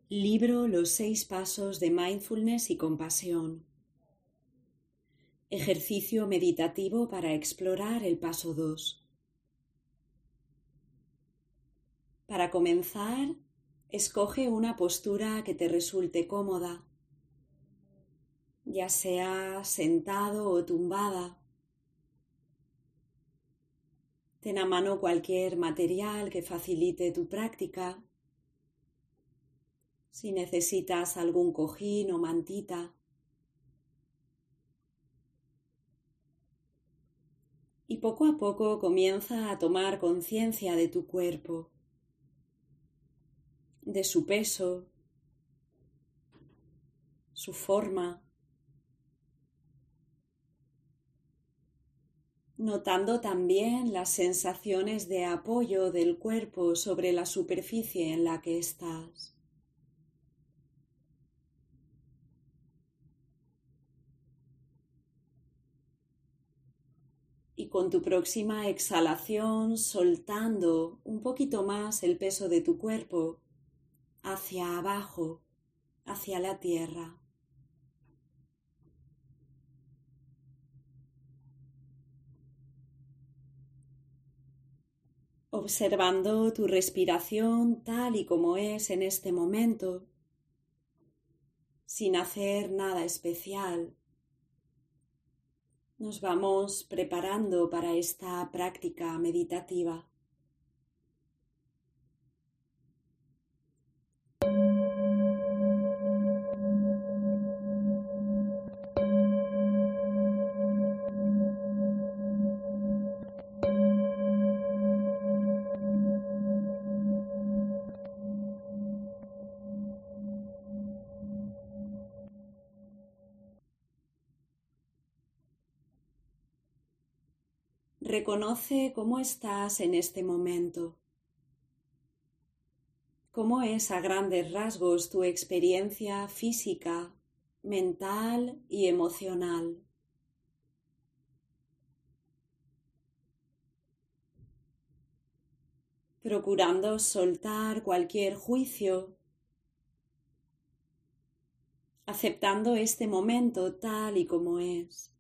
Libro Los 6 pasos de mindfulness y compasión. Ejercicio meditativo para explorar el paso 2. Para comenzar, escoge una postura que te resulte cómoda, ya sea sentado o tumbada. Ten a mano cualquier material que facilite tu práctica. Si necesitas algún cojín o mantita. Y poco a poco comienza a tomar conciencia de tu cuerpo, de su peso, su forma, notando también las sensaciones de apoyo del cuerpo sobre la superficie en la que estás. Y con tu próxima exhalación, soltando un poquito más el peso de tu cuerpo hacia abajo, hacia la tierra. Observando tu respiración tal y como es en este momento, sin hacer nada especial. Nos vamos preparando para esta práctica meditativa. Reconoce cómo estás en este momento. ¿Cómo es a grandes rasgos tu experiencia física, mental y emocional? Procurando soltar cualquier juicio, aceptando este momento tal y como es.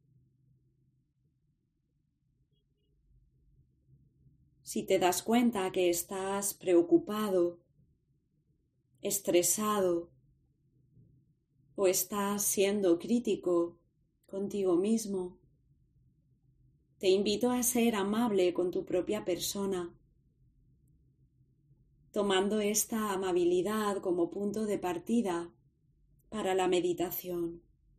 Si te das cuenta que estás preocupado, estresado o estás siendo crítico contigo mismo, te invito a ser amable con tu propia persona, tomando esta amabilidad como punto de partida para la meditación.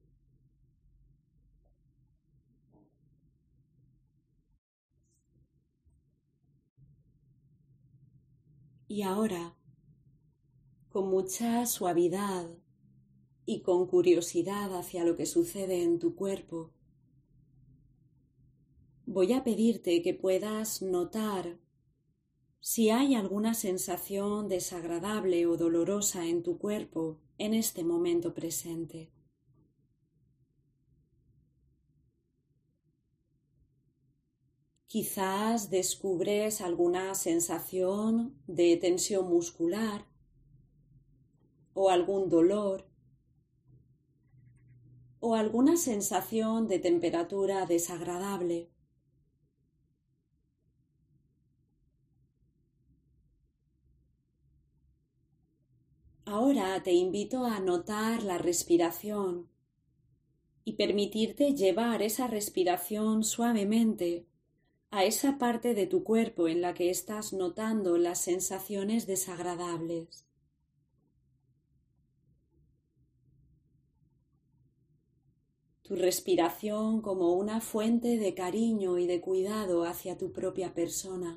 Y ahora, con mucha suavidad y con curiosidad hacia lo que sucede en tu cuerpo, voy a pedirte que puedas notar si hay alguna sensación desagradable o dolorosa en tu cuerpo en este momento presente. Quizás descubres alguna sensación de tensión muscular o algún dolor o alguna sensación de temperatura desagradable. Ahora te invito a notar la respiración y permitirte llevar esa respiración suavemente a esa parte de tu cuerpo en la que estás notando las sensaciones desagradables. Tu respiración como una fuente de cariño y de cuidado hacia tu propia persona.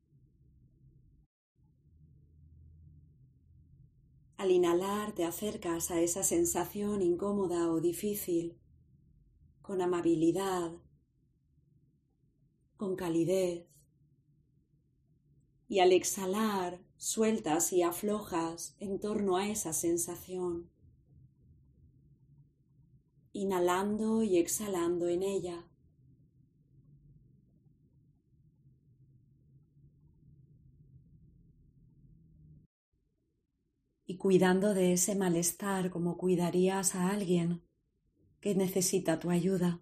Al inhalar te acercas a esa sensación incómoda o difícil, con amabilidad, con calidez. Y al exhalar sueltas y aflojas en torno a esa sensación, inhalando y exhalando en ella. y cuidando de ese malestar como cuidarías a alguien que necesita tu ayuda.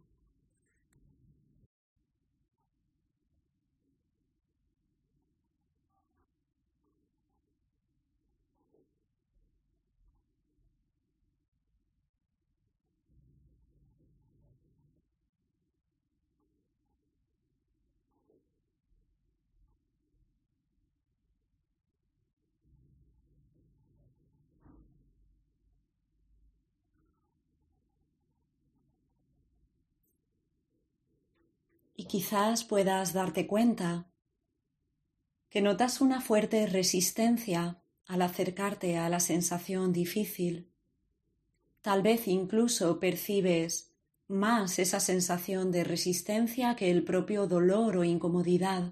Y quizás puedas darte cuenta que notas una fuerte resistencia al acercarte a la sensación difícil. Tal vez incluso percibes más esa sensación de resistencia que el propio dolor o incomodidad.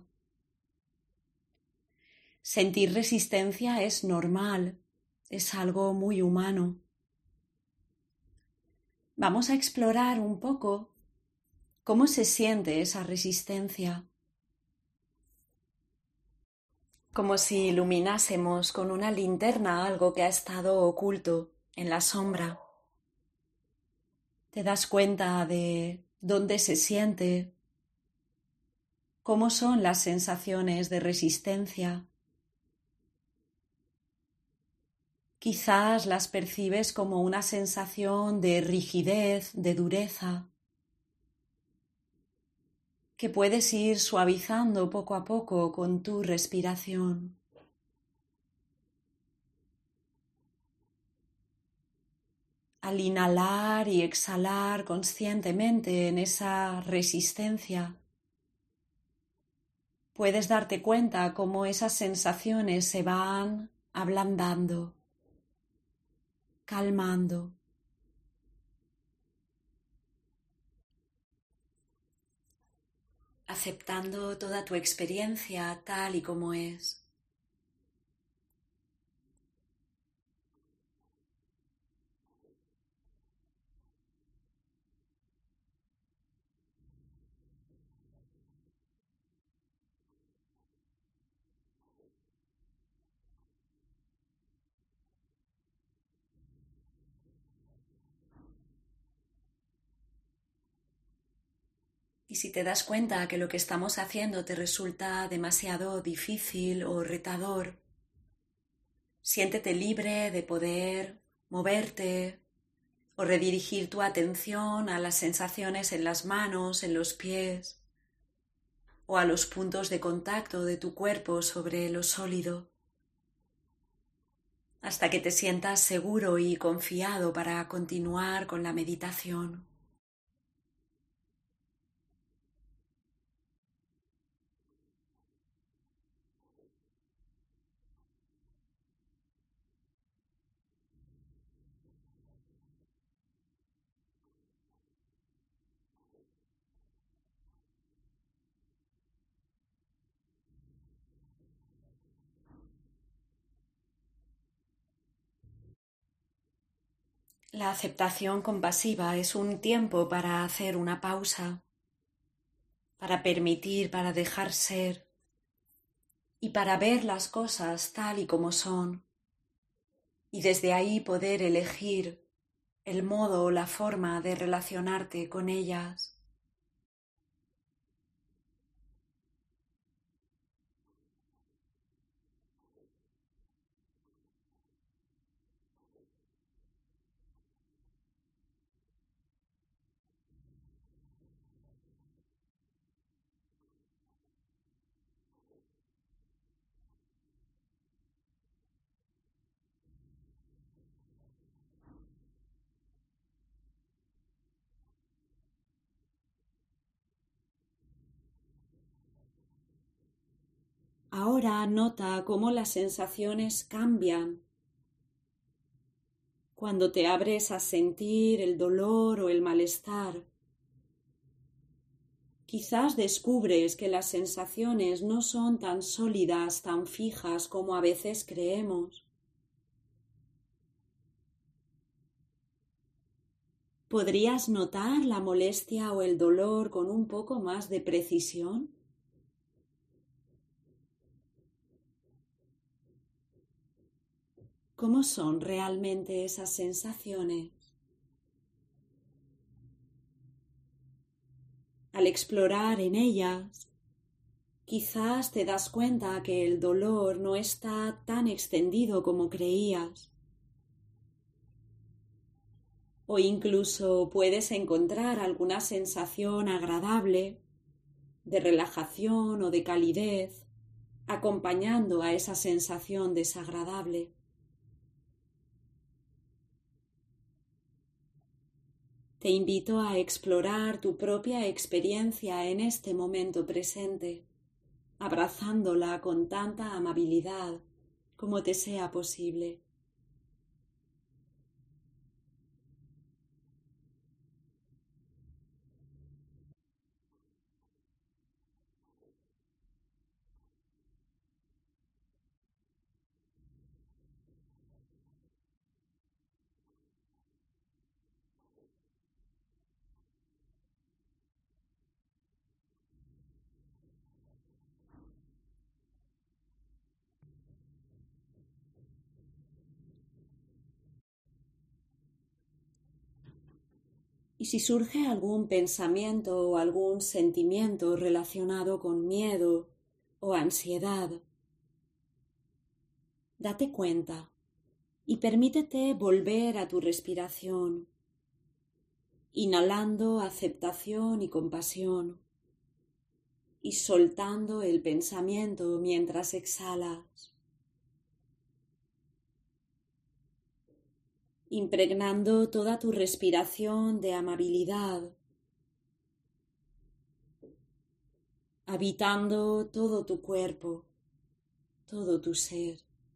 Sentir resistencia es normal, es algo muy humano. Vamos a explorar un poco cómo se siente esa resistencia. Como si iluminásemos con una linterna algo que ha estado oculto en la sombra. Te das cuenta de dónde se siente, cómo son las sensaciones de resistencia. Quizás las percibes como una sensación de rigidez, de dureza, que puedes ir suavizando poco a poco con tu respiración. Al inhalar y exhalar conscientemente en esa resistencia, puedes darte cuenta cómo esas sensaciones se van ablandando, calmando, aceptando toda tu experiencia tal y como es. Y si te das cuenta que lo que estamos haciendo te resulta demasiado difícil o retador, siéntete libre de poder moverte o redirigir tu atención a las sensaciones en las manos, en los pies o a los puntos de contacto de tu cuerpo sobre lo sólido, hasta que te sientas seguro y confiado para continuar con la meditación. La aceptación compasiva es un tiempo para hacer una pausa, para permitir, para dejar ser y para ver las cosas tal y como son, y desde ahí poder elegir el modo o la forma de relacionarte con ellas. Ahora nota cómo las sensaciones cambian cuando te abres a sentir el dolor o el malestar. Quizás descubres que las sensaciones no son tan sólidas, tan fijas como a veces creemos. ¿Podrías notar la molestia o el dolor con un poco más de precisión? cómo son realmente esas sensaciones. Al explorar en ellas, quizás te das cuenta que el dolor no está tan extendido como creías. O incluso puedes encontrar alguna sensación agradable de relajación o de calidez acompañando a esa sensación desagradable. Te invito a explorar tu propia experiencia en este momento presente, abrazándola con tanta amabilidad como te sea posible. Y si surge algún pensamiento o algún sentimiento relacionado con miedo o ansiedad, date cuenta y permítete volver a tu respiración, inhalando aceptación y compasión y soltando el pensamiento mientras exhalas, impregnando toda tu respiración de amabilidad, habitando todo tu cuerpo, todo tu ser.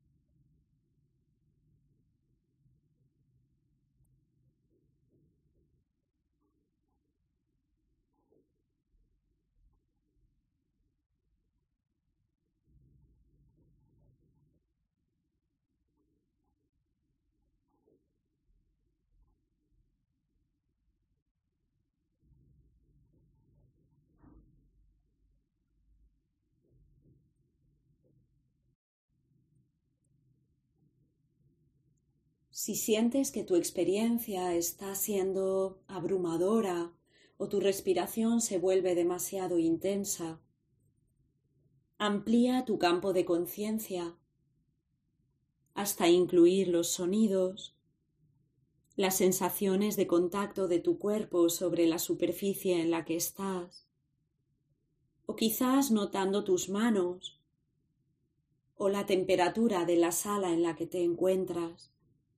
Si sientes que tu experiencia está siendo abrumadora o tu respiración se vuelve demasiado intensa, amplía tu campo de conciencia hasta incluir los sonidos, las sensaciones de contacto de tu cuerpo sobre la superficie en la que estás, o quizás notando tus manos o la temperatura de la sala en la que te encuentras,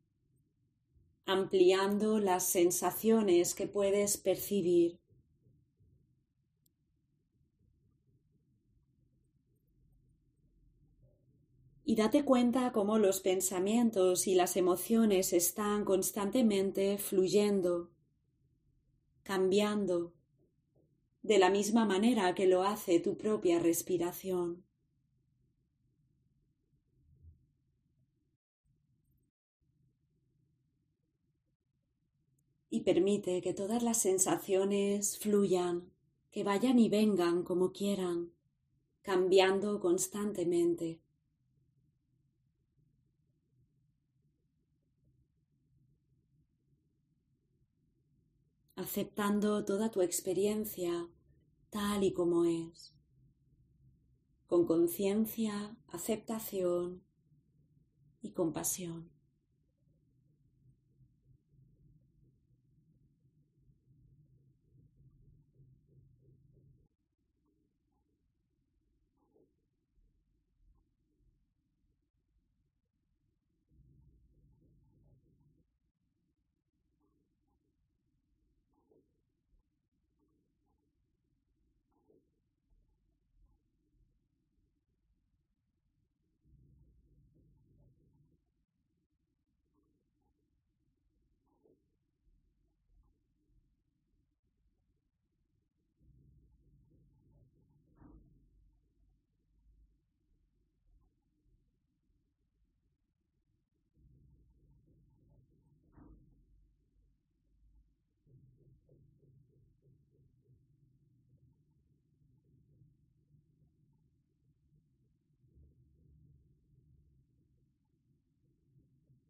ampliando las sensaciones que puedes percibir. Y date cuenta cómo los pensamientos y las emociones están constantemente fluyendo, cambiando, de la misma manera que lo hace tu propia respiración. Y permite que todas las sensaciones fluyan, que vayan y vengan como quieran, cambiando constantemente. Aceptando toda tu experiencia tal y como es, con conciencia, aceptación y compasión.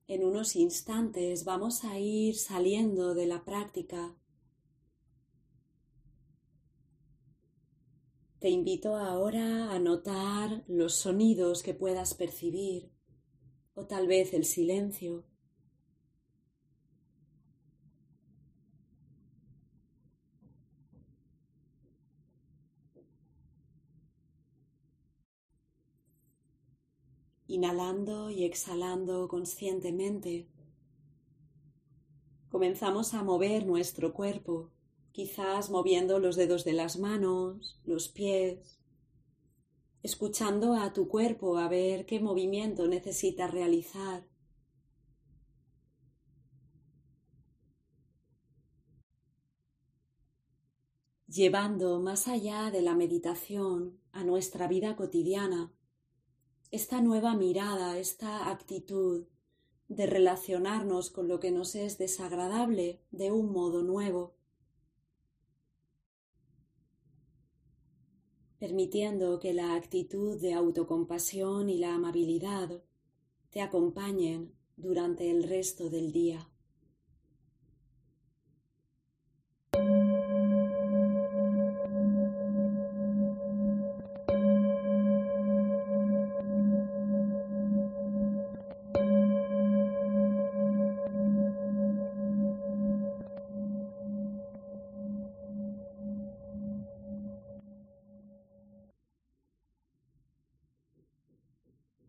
En unos instantes vamos a ir saliendo de la práctica. Te invito ahora a notar los sonidos que puedas percibir o tal vez el silencio. Inhalando y exhalando conscientemente, comenzamos a mover nuestro cuerpo, quizás moviendo los dedos de las manos, los pies, escuchando a tu cuerpo a ver qué movimiento necesita realizar. Llevando más allá de la meditación a nuestra vida cotidiana, esta nueva mirada, esta actitud de relacionarnos con lo que nos es desagradable de un modo nuevo, permitiendo que la actitud de autocompasión y la amabilidad te acompañen durante el resto del día.